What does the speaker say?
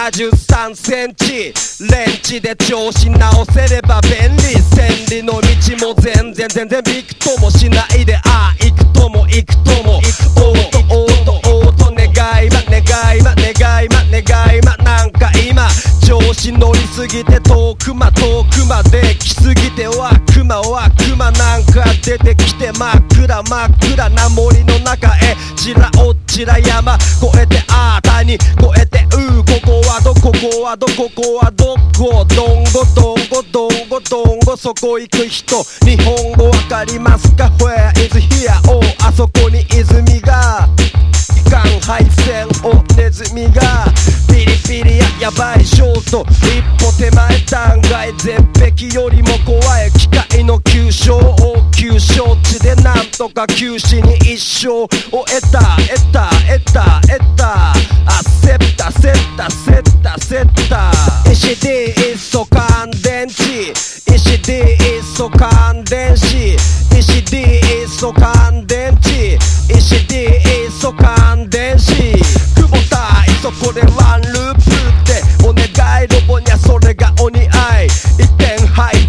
73センチレンチで調子直せれば便利千里の道も全然びくともしないで行くとも行くともおーと願いまなんか今調子乗りすぎて遠くまで来すぎて悪魔なんか出てきて真っ暗な森の中へちらおっちら山越えて谷越えてここはどこどんごそこ行く人日本語わかりますか Where is here あそこに泉がいかん配線をネズミがピリやばいショート一歩手前断崖絶壁よりも怖い機械の急所地でなんとか九死に一生を得たセッタ石 D いっそ乾電池石 D いっそ乾電子石 D いっそ乾